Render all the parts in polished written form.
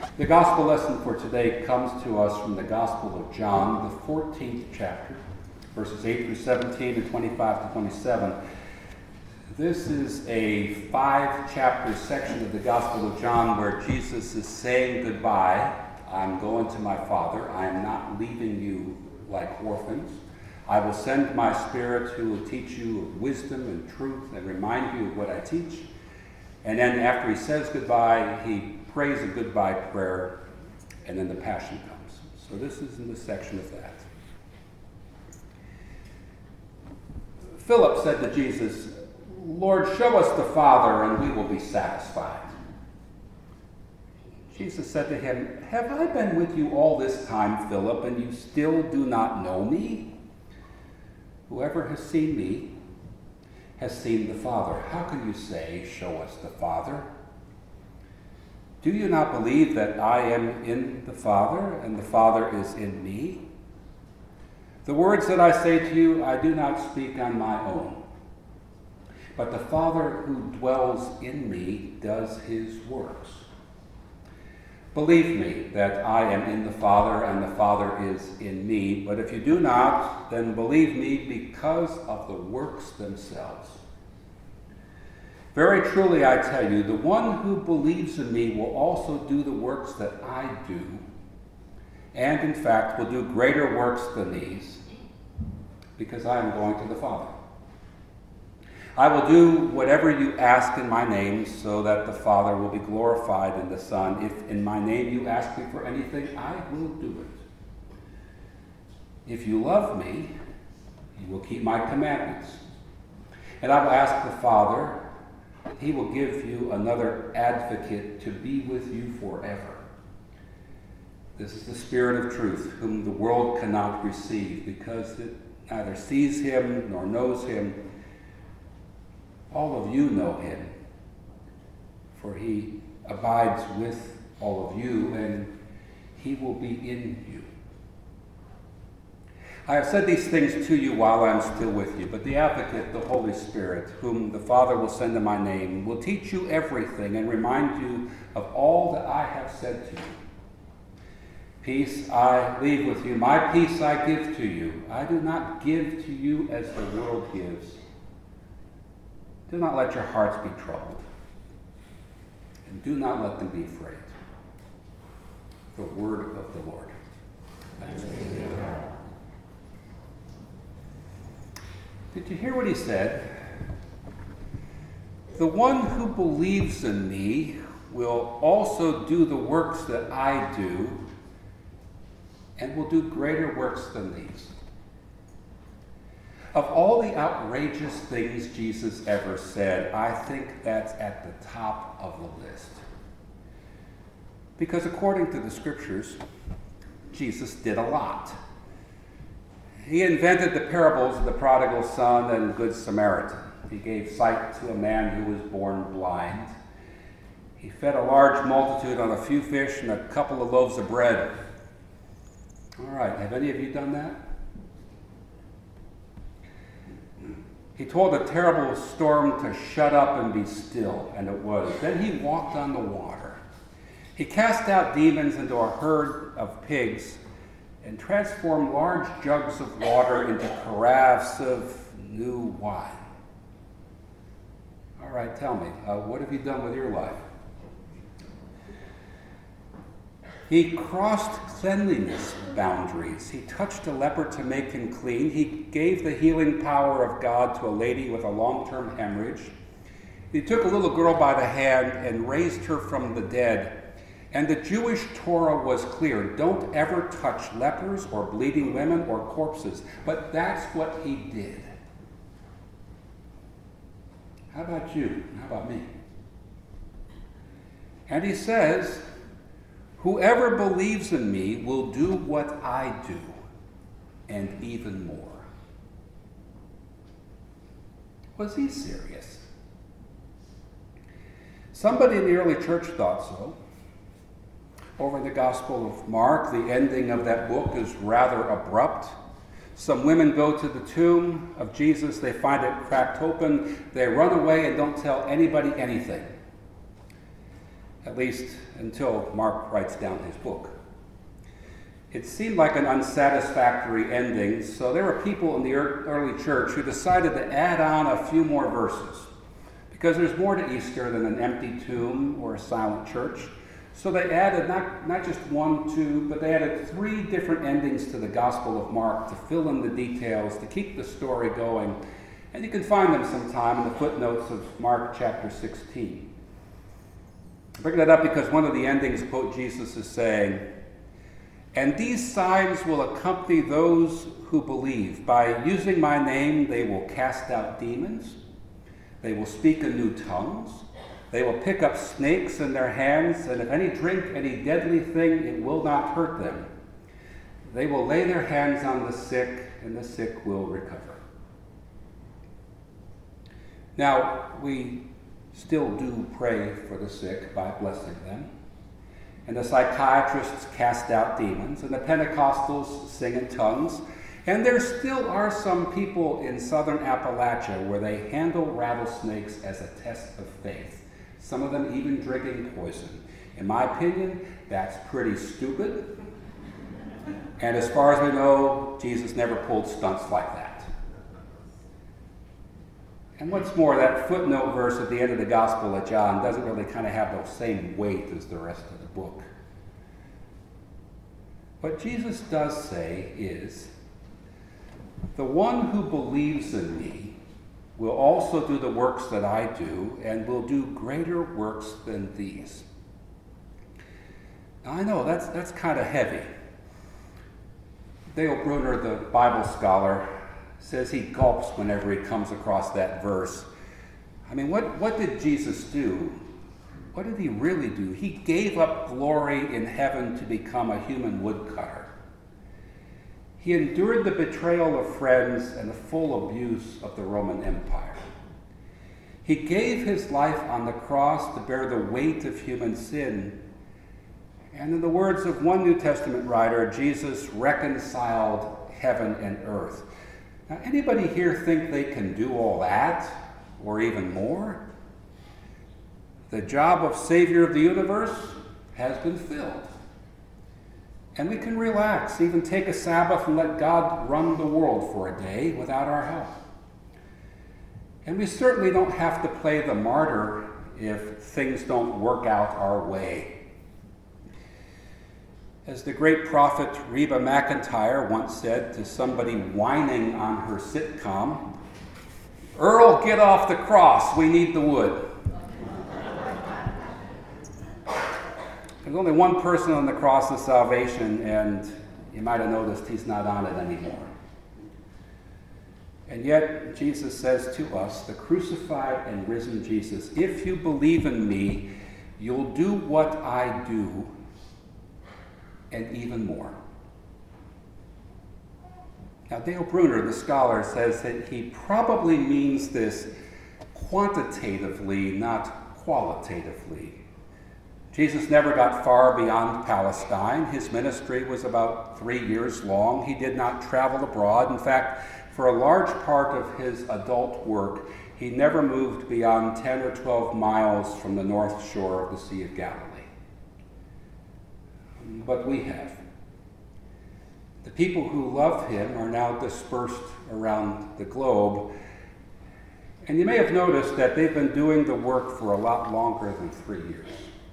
The gospel lesson for today comes to us from the Gospel of John, the 14th chapter, verses 8 through 17 and 25 to 27. This is a 5-chapter section of the Gospel of John where Jesus is saying goodbye. I'm going to my Father. I am not leaving you like orphans. I will send my Spirit who will teach you of wisdom and truth and remind you of what I teach. And then after he says goodbye, he prays a goodbye prayer, and then the Passion comes. So this is in the section of that. Philip said to Jesus, "Lord, show us the Father, and we will be satisfied." Jesus said to him, "Have I been with you all this time, Philip, and you still do not know me? Whoever has seen me has seen the Father. How can you say, 'Show us the Father'? Do you not believe that I am in the Father, and the Father is in me? The words that I say to you, I do not speak on my own, but the Father who dwells in me does his works. Believe me that I am in the Father, and the Father is in me. But if you do not, then believe me because of the works themselves. Very truly I tell you, the one who believes in me will also do the works that I do, and in fact will do greater works than these, because I am going to the Father. I will do whatever you ask in my name, so that the Father will be glorified in the Son. If in my name you ask me for anything, I will do it. If you love me, you will keep my commandments. And I will ask the Father, and he will give you another advocate to be with you forever. This is the Spirit of truth, whom the world cannot receive, because it neither sees him nor knows him. All of you know him, for he abides with all of you, and he will be in you. I have said these things to you while I am still with you, but the Advocate, the Holy Spirit, whom the Father will send in my name, will teach you everything and remind you of all that I have said to you. Peace I leave with you, my peace I give to you. I do not give to you as the world gives. Do not let your hearts be troubled, and do not let them be afraid." The word of the Lord. Thanks be to God. Did you hear what he said? The one who believes in me will also do the works that I do, and will do greater works than these. Of all the outrageous things Jesus ever said, I think that's at the top of the list. Because according to the scriptures, Jesus did a lot. He invented the parables of the prodigal son and Good Samaritan. He gave sight to a man who was born blind. He fed a large multitude on a few fish and a couple of loaves of bread. All right, have any of you done that? He told a terrible storm to shut up and be still, and it was. Then he walked on the water. He cast out demons into a herd of pigs and transformed large jugs of water into carafes of new wine. All right, tell me, what have you done with your life? He crossed cleanliness boundaries. He touched a leper to make him clean. He gave the healing power of God to a lady with a long-term hemorrhage. He took a little girl by the hand and raised her from the dead. And the Jewish Torah was clear. Don't ever touch lepers or bleeding women or corpses. But that's what he did. How about you? How about me? And he says, whoever believes in me will do what I do, and even more. Was he serious? Somebody in the early church thought so. Over in the Gospel of Mark, the ending of that book is rather abrupt. Some women go to the tomb of Jesus. They find it cracked open. They run away and don't tell anybody anything. at least until Mark writes down his book. It seemed like an unsatisfactory ending, so there were people in the early church who decided to add on a few more verses, because there's more to Easter than an empty tomb or a silent church. So they added not just 1, 2, but they added 3 different endings to the Gospel of Mark to fill in the details, to keep the story going. And you can find them sometime in the footnotes of Mark chapter 16. I bring that up because one of the endings quote Jesus as saying, "And these signs will accompany those who believe. By using my name, they will cast out demons. They will speak in new tongues. They will pick up snakes in their hands, and if any drink any deadly thing, it will not hurt them. They will lay their hands on the sick, and the sick will recover." Now, we still do pray for the sick by blessing them. And the psychiatrists cast out demons, and the Pentecostals sing in tongues. And there still are some people in southern Appalachia where they handle rattlesnakes as a test of faith, some of them even drinking poison. In my opinion, that's pretty stupid. And as far as we know, Jesus never pulled stunts like that. And what's more, that footnote verse at the end of the Gospel of John doesn't really kind of have the same weight as the rest of the book. What Jesus does say is, "The one who believes in me will also do the works that I do, and will do greater works than these." Now, I know that's kind of heavy. Dale Bruner, the Bible scholar, says he gulps whenever he comes across that verse. I mean, what did Jesus do? What did he really do? He gave up glory in heaven to become a human woodcutter. He endured the betrayal of friends and the full abuse of the Roman Empire. He gave his life on the cross to bear the weight of human sin. And in the words of one New Testament writer, Jesus reconciled heaven and earth. Now, anybody here think they can do all that, or even more? The job of Savior of the universe has been filled. And we can relax, even take a Sabbath and let God run the world for a day without our help. And we certainly don't have to play the martyr if things don't work out our way. As the great prophet Reba McEntire once said to somebody whining on her sitcom, "Earl, get off the cross, we need the wood." There's only one person on the cross of salvation, and you might have noticed he's not on it anymore. And yet, Jesus says to us, the crucified and risen Jesus, "If you believe in me, you'll do what I do, and even more." Now, Dale Bruner, the scholar, says that he probably means this quantitatively, not qualitatively. Jesus never got far beyond Palestine. His ministry was about 3 years long. He did not travel abroad. In fact, for a large part of his adult work, he never moved beyond 10 or 12 miles from the north shore of the Sea of Galilee. But we have. The people who love him are now dispersed around the globe. And you may have noticed that they've been doing the work for a lot longer than 3 years.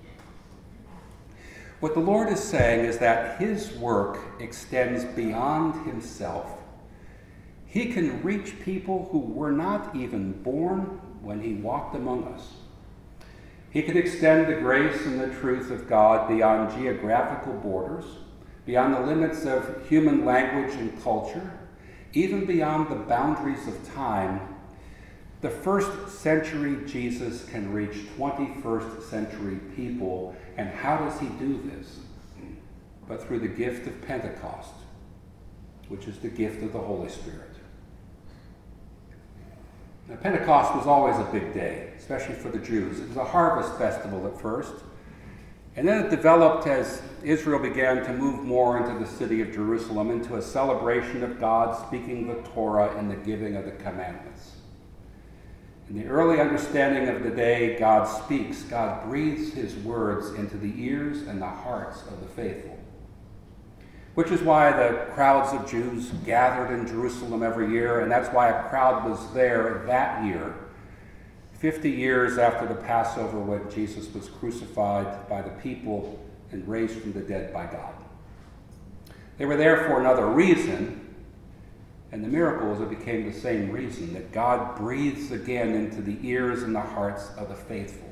What the Lord is saying is that his work extends beyond himself. He can reach people who were not even born when he walked among us. He can extend the grace and the truth of God beyond geographical borders, beyond the limits of human language and culture, even beyond the boundaries of time. The first century Jesus can reach 21st century people. And how does he do this? But through the gift of Pentecost, which is the gift of the Holy Spirit. Now, Pentecost was always a big day, especially for the Jews. It was a harvest festival at first. And then it developed as Israel began to move more into the city of Jerusalem, into a celebration of God speaking the Torah and the giving of the commandments. In the early understanding of the day, God speaks. God breathes his words into the ears and the hearts of the faithful. Which is why the crowds of Jews gathered in Jerusalem every year, and that's why a crowd was there that year, 50 years after the Passover when Jesus was crucified by the people and raised from the dead by God. They were there for another reason, and the miracle is it became the same reason, that God breathes again into the ears and the hearts of the faithful.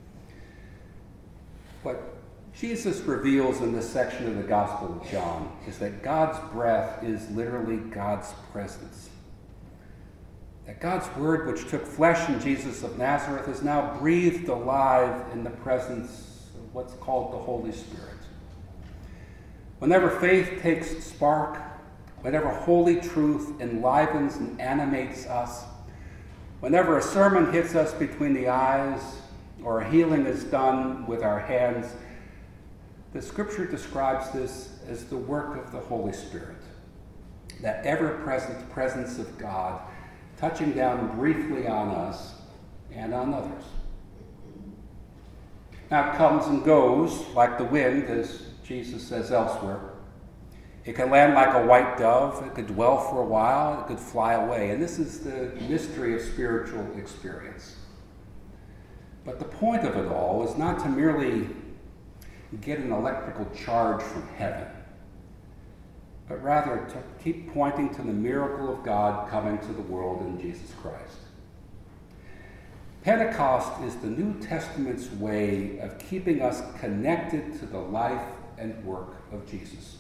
What Jesus reveals in this section of the Gospel of John is that God's breath is literally God's presence. That God's word, which took flesh in Jesus of Nazareth, is now breathed alive in the presence of what's called the Holy Spirit. Whenever faith takes spark, whenever holy truth enlivens and animates us, whenever a sermon hits us between the eyes or a healing is done with our hands, the Scripture describes this as the work of the Holy Spirit, that ever-present presence of God touching down briefly on us and on others. Now it comes and goes like the wind, as Jesus says elsewhere. It can land like a white dove, it could dwell for a while, it could fly away. And this is the mystery of spiritual experience. But the point of it all is not to merely get an electrical charge from heaven, but rather to keep pointing to the miracle of God coming to the world in Jesus Christ. Pentecost is the New Testament's way of keeping us connected to the life and work of Jesus.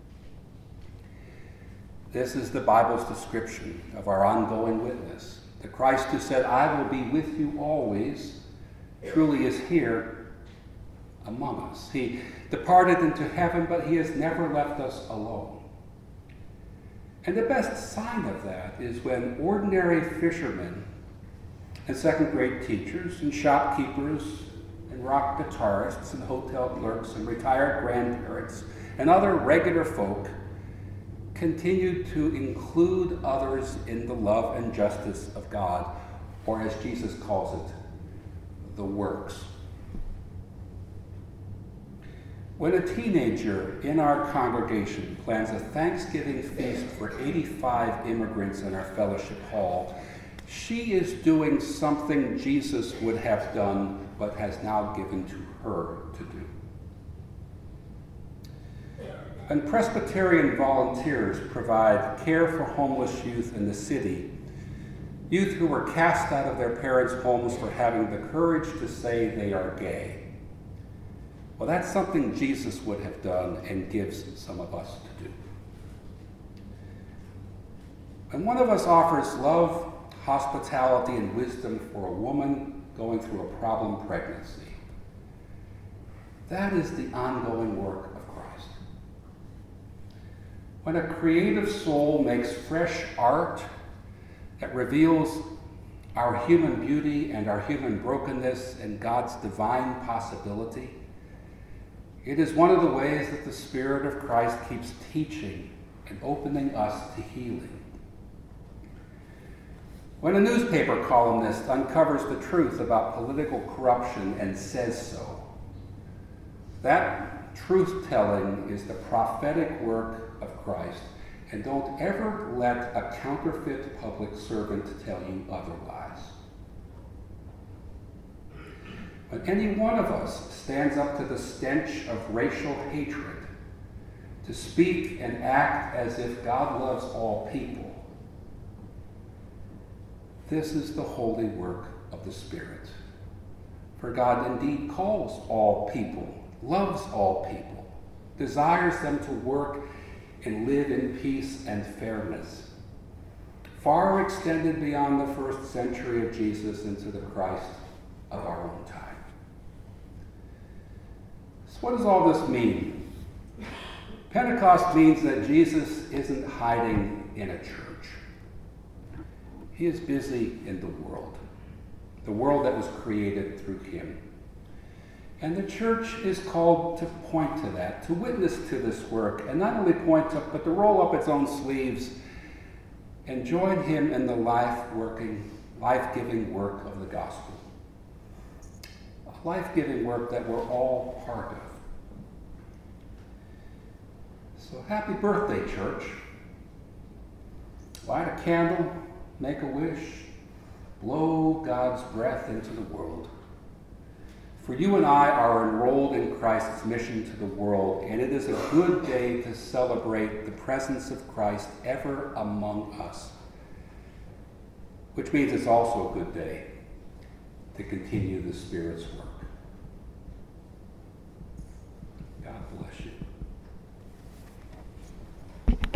This is the Bible's description of our ongoing witness. The Christ who said, "I will be with you always," truly is here among us. He departed into heaven, but he has never left us alone. And the best sign of that is when ordinary fishermen and second-grade teachers and shopkeepers and rock guitarists and hotel clerks and retired grandparents and other regular folk continued to include others in the love and justice of God, or as Jesus calls it, the works. When a teenager in our congregation plans a Thanksgiving feast for 85 immigrants in our fellowship hall, she is doing something Jesus would have done but has now given to her to do. And Presbyterian volunteers provide care for homeless youth in the city, youth who were cast out of their parents' homes for having the courage to say they are gay. Well, that's something Jesus would have done and gives some of us to do. And one of us offers love, hospitality, and wisdom for a woman going through a problem pregnancy. That is the ongoing work of Christ. When a creative soul makes fresh art that reveals our human beauty and our human brokenness and God's divine possibility, it is one of the ways that the Spirit of Christ keeps teaching and opening us to healing. When a newspaper columnist uncovers the truth about political corruption and says so, that truth-telling is the prophetic work of Christ, and don't ever let a counterfeit public servant tell you otherwise. When any one of us stands up to the stench of racial hatred, to speak and act as if God loves all people, this is the holy work of the Spirit. For God indeed calls all people, loves all people, desires them to work and live in peace and fairness, far extended beyond the first century of Jesus into the Christ of our own time. So what does all this mean? Pentecost means that Jesus isn't hiding in a church. He is busy in the world that was created through him. And the church is called to point to that, to witness to this work, and not only point to, but to roll up its own sleeves and join him in the life-working life-giving work of the gospel. A life-giving work that we're all part of. So happy birthday, church. Light a candle, make a wish, blow God's breath into the world. For you and I are enrolled in Christ's mission to the world, and it is a good day to celebrate the presence of Christ ever among us. Which means it's also a good day to continue the Spirit's work.